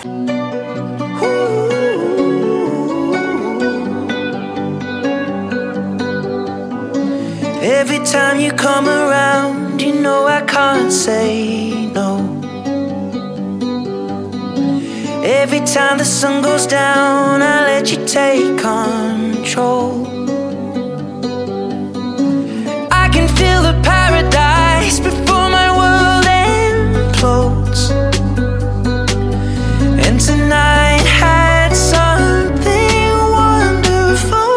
Every time you come around, you know I can't say no. Every time the sun goes down, I let you take control. I can feel the paradise before my world implodes. And tonight had something wonderful.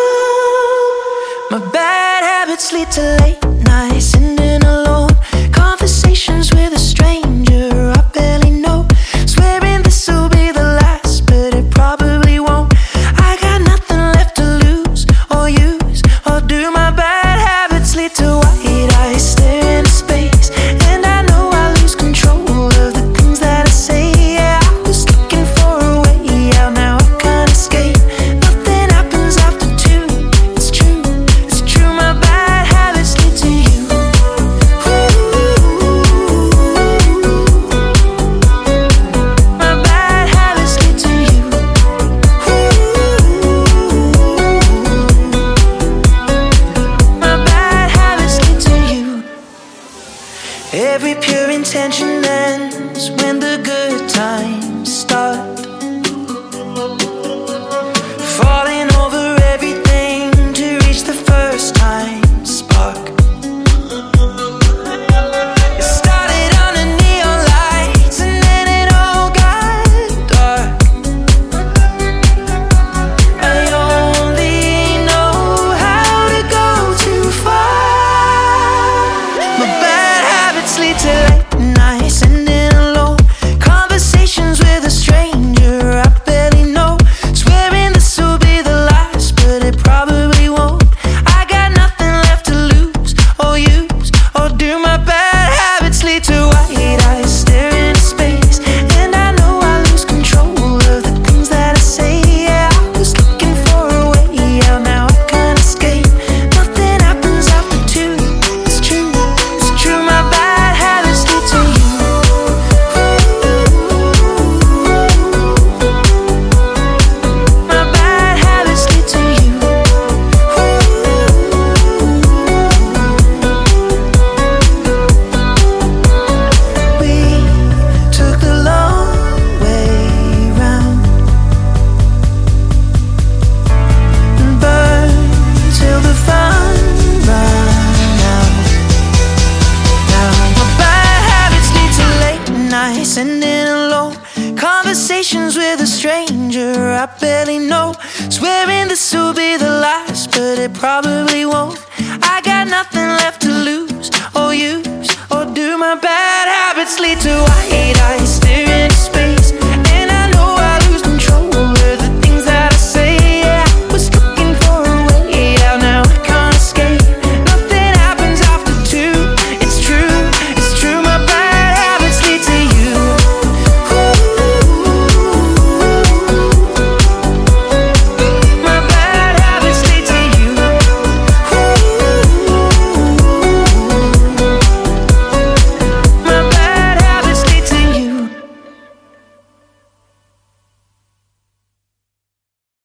My bad habits lead to late nights, sitting alone, conversations with a stranger I barely know, swearing this will be the last, but it probably won't. I got nothing left to lose or use or do. My bad habits lead to white eyes stare into space, and I know I lose control of the things that I say. Yeah, I was looking for a way out, now I can't escape. Nothing happens after two. It's true, it's true. My bad habits lead to you. My bad habits lead to you. My bad habits lead to you. Every pure intention ends when the good times start. Falling over everything to reach the first time spark. It started under neon lights and then it all got dark. I only know how to go too far. My bad habits lead to late nights, sitting alone, conversations with a stranger I barely know, swearing this will be the last, but it probably won't. I got nothing left to lose or use or do. My bad habits lead to white eyes stare into space, and I know I lose control of the things that I say. Yeah, I was looking for a way out, now I can't escape. Nothing happens after two. It's true, it's true. My bad habits lead to you. My bad habits lead to you. We took the long way round and burned till the fun ran out. Now my bad habits lead to late nights, sitting alone, conversations with a stranger I barely know, swearing this will be the last, but it probably won't. I got nothing left to lose or use or do. My bad habits lead to white eyes